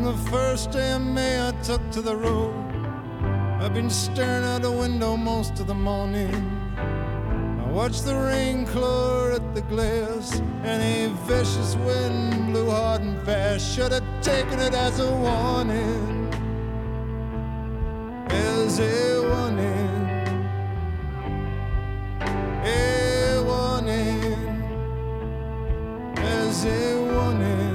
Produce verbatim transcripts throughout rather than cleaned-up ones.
the first day of May I took to the road. I've been staring out the window most of the morning. I watched the rain claw at the glass, and a vicious wind blew hard and fast. Should have taken it as a warning, as a warning, a warning, as a warning.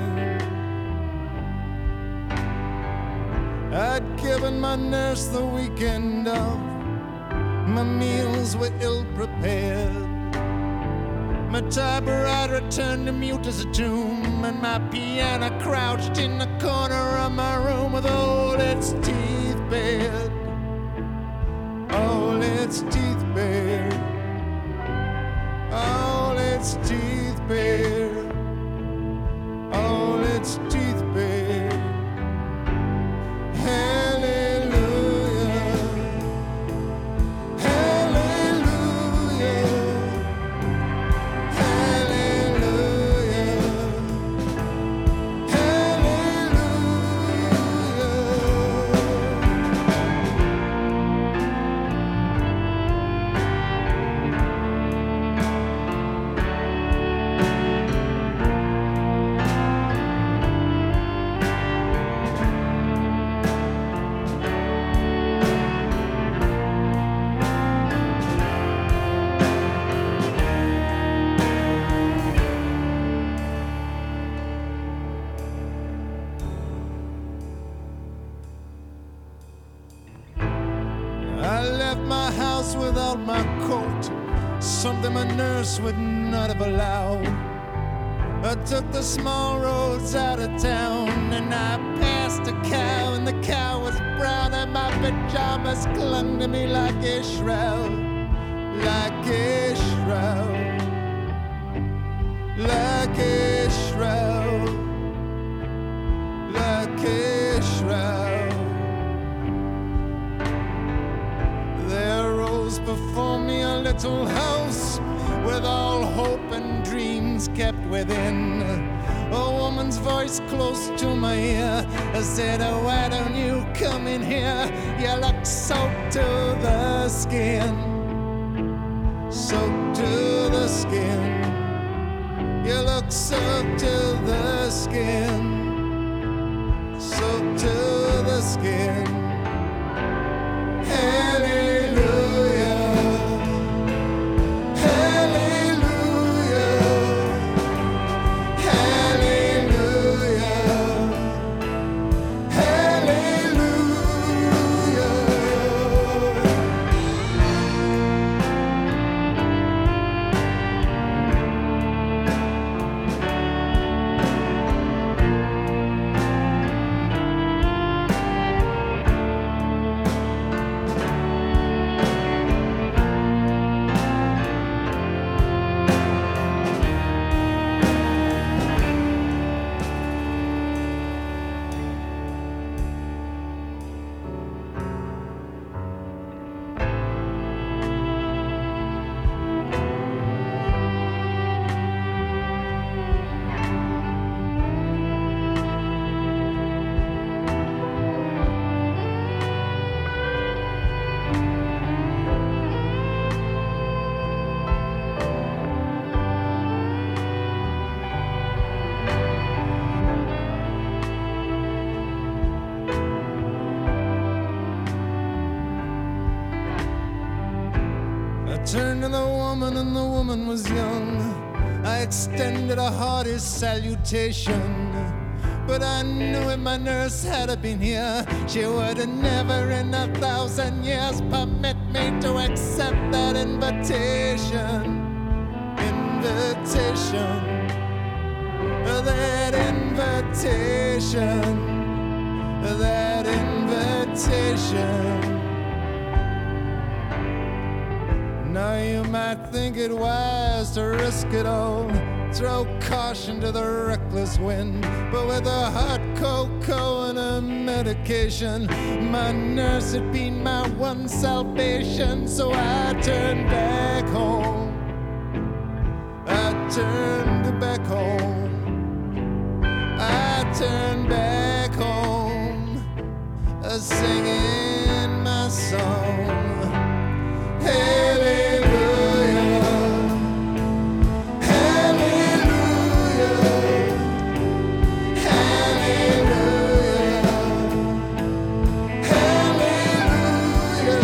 I'd given my nurse the weekend off. My meals were ill-prepared. My typewriter turned to mute as a tomb, and my piano crouched in the corner of my room with all its teeth bared. All its teeth bared. All its teeth bared. All its teeth bared. Without my coat, something my nurse would not have allowed. I took the small roads out of town, and I passed a cow, and the cow was brown, and my pajamas clung to me like a shroud, like a shroud, like a shroud, like a shroud. Before me a little house with all hope and dreams kept within. A woman's voice close to my ear said, oh, why don't you come in here? You look soaked to the skin, soaked to the skin. You look soaked to the skin, soaked to the skin. Hallelujah. Turned to the woman, and the woman was young. I extended a hearty salutation, but I knew if my nurse had been here, she would have never in a thousand years permit me to accept that invitation. Invitation. That invitation. That invitation. Now you might think it wise to risk it all, throw caution to the reckless wind, but with a hot cocoa and a medication, my nurse had been my one salvation. So I turned back home. I turned back home. I turned back home. was singing my song. Hallelujah, hallelujah, hallelujah, hallelujah,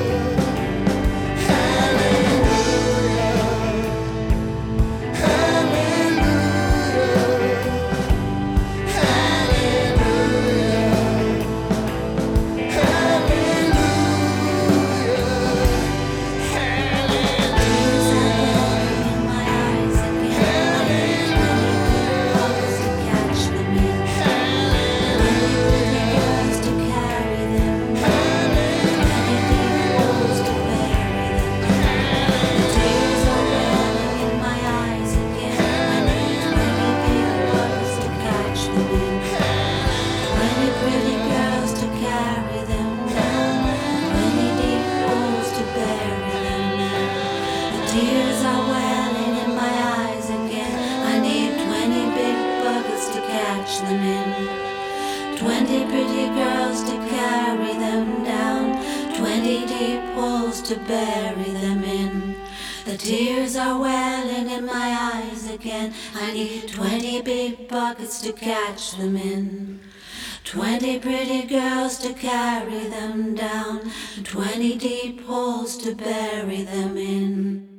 tears are welling in my eyes again. I need twenty big buckets to catch them in. Twenty pretty girls to carry them down. Twenty deep holes to bury them in. The tears are welling in my eyes again. I need twenty big buckets to catch them in. Twenty pretty girls to carry them down. Twenty deep holes to bury them in.